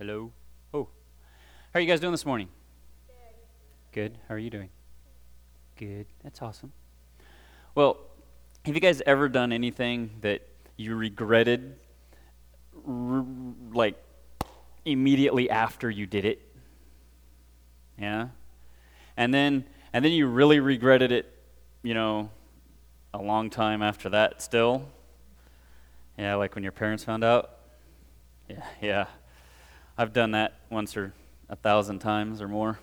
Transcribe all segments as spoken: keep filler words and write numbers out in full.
Hello. Oh, how are you guys doing this morning? Good. How are you doing? Good. That's awesome. Well, have you guys ever done anything that you regretted, r- like, immediately after you did it? Yeah? And then, and then you really regretted it, you know, a long time after that still? Yeah, like when your parents found out? Yeah, yeah. I've done that once or a thousand times or more.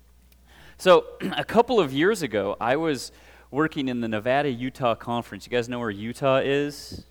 So a couple of years ago, I was working in the Nevada-Utah conference. You guys know where Utah is?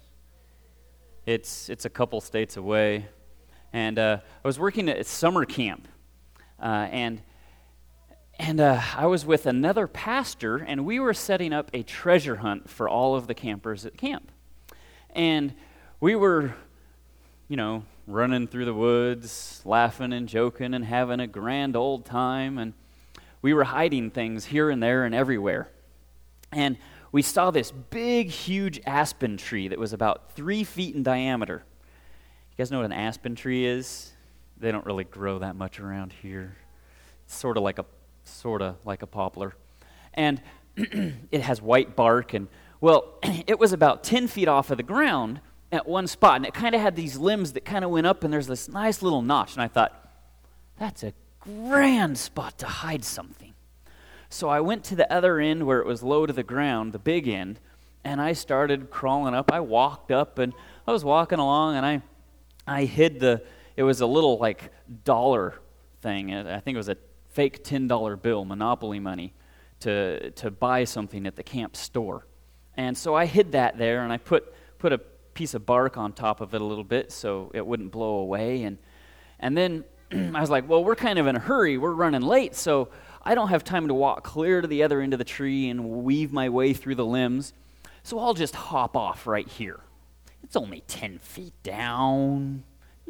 It's it's a couple states away. And uh, I was working at summer camp. Uh, and and uh, I was with another pastor, and we were setting up a treasure hunt for all of the campers at camp. And we were, you know, running through the woods, laughing and joking and having a grand old time. And we were hiding things here and there and everywhere. And we saw this big, huge aspen tree that was about three feet in diameter. You guys know what an aspen tree is? They don't really grow that much around here. It's sort of like a, sort of like a poplar. And it has white bark. And, well, it was about ten feet off of the ground at one spot, and it kind of had these limbs that kind of went up, and there's this nice little notch, and I thought, that's a grand spot to hide something. So I went to the other end where it was low to the ground, the big end, and I started crawling up. I walked up, and I was walking along, and I I hid the, it was a little, like, dollar thing. I think it was a fake ten dollar bill, Monopoly money, to to buy something at the camp store. And so I hid that there, and I put put a piece of bark on top of it a little bit so it wouldn't blow away. And and then I was like, well, we're kind of in a hurry. We're running late, so I don't have time to walk clear to the other end of the tree and weave my way through the limbs. So I'll just hop off right here. It's only ten feet down.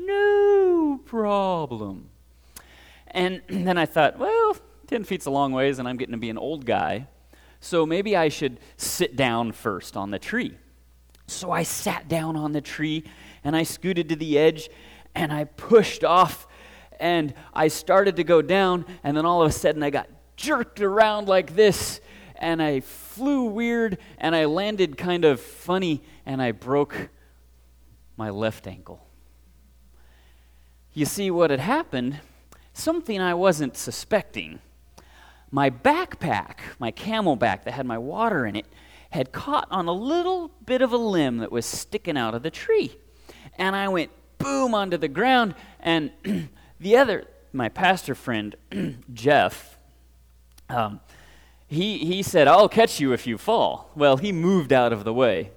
No problem. And then I thought, well, ten feet's a long ways, and I'm getting to be an old guy, so maybe I should sit down first on the tree. So I sat down on the tree, and I scooted to the edge, and I pushed off, and I started to go down, and then all of a sudden I got jerked around like this, and I flew weird, and I landed kind of funny, and I broke my left ankle. You see, what had happened, something I wasn't suspecting. My backpack, my camelback that had my water in it, had caught on a little bit of a limb that was sticking out of the tree. And I went boom onto the ground, and the other, my pastor friend, Jeff, um, he, he said, I'll catch you if you fall. Well, he moved out of the way.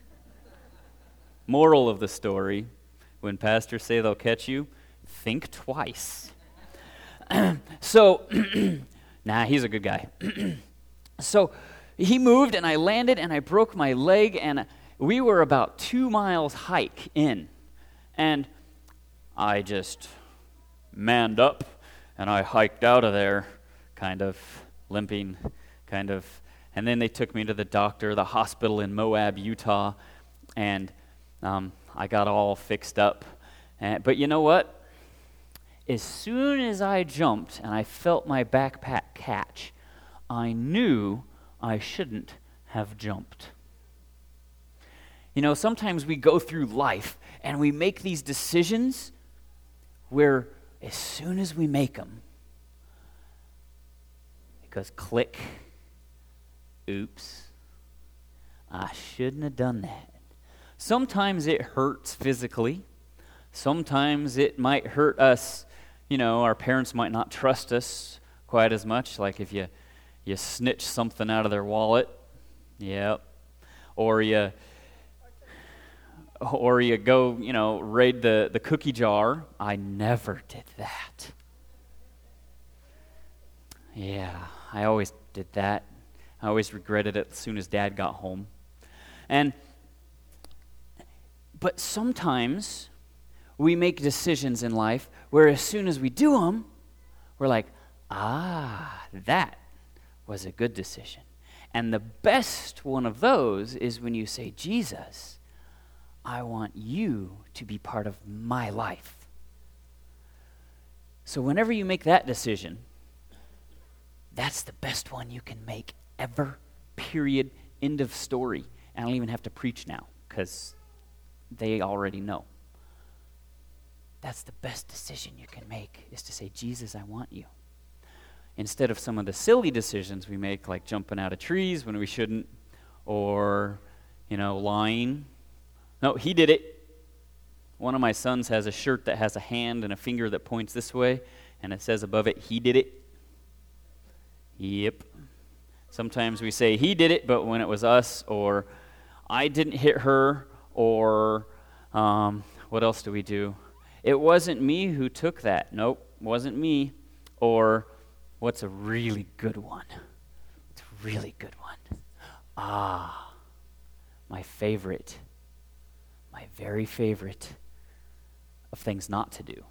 Moral of the story, when pastors say they'll catch you, think twice. so, nah, he's a good guy. so, He moved, and I landed, and I broke my leg, and we were about two miles hike in. And I just manned up, and I hiked out of there, kind of limping, kind of. And then they took me to the doctor, the hospital in Moab, Utah, and um, I got all fixed up. And, but you know what? As soon as I jumped, and I felt my backpack catch, I knew I shouldn't have jumped. You know, sometimes we go through life and we make these decisions where as soon as we make them, it goes click, oops, I shouldn't have done that. Sometimes it hurts physically. Sometimes it might hurt us, you know, our parents might not trust us quite as much, like if you You snitch something out of their wallet, yep. Or you, or you go, you know, raid the, the cookie jar. I never did that. Yeah, I always did that. I always regretted it as soon as Dad got home. And, but sometimes we make decisions in life where as soon as we do them, we're like, ah, that was a good decision. And the best one of those is when you say, Jesus, I want you to be part of my life. So whenever you make that decision, that's the best one you can make ever, period, end of story. And I don't even have to preach now because they already know. That's the best decision you can make, is to say, Jesus, I want you. Instead of some of the silly decisions we make, like jumping out of trees when we shouldn't, or, you know, lying. No, he did it. One of my sons has a shirt that has a hand and a finger that points this way, and it says above it, he did it. Yep. Sometimes we say he did it, but when it was us, or I didn't hit her, or um, what else do we do? It wasn't me who took that. Nope, wasn't me. Or what's a really good one? It's a really good one. Ah, my favorite, my very favorite of things not to do.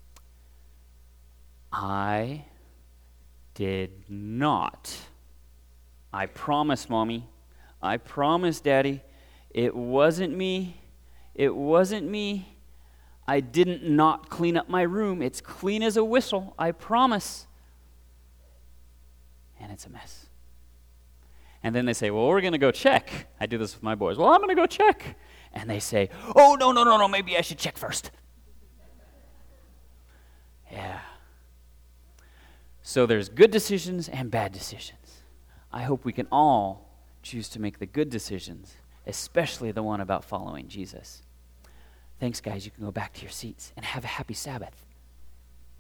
I did not. I promise, Mommy. I promise, Daddy. It wasn't me. It wasn't me. I didn't not clean up my room. It's clean as a whistle. I promise. And it's a mess. And then they say, well, we're going to go check. I do this with my boys. Well, I'm going to go check. And they say, oh, no, no, no, no, maybe I should check first. Yeah. So there's good decisions and bad decisions. I hope we can all choose to make the good decisions, especially the one about following Jesus. Thanks, guys. You can go back to your seats and have a happy Sabbath.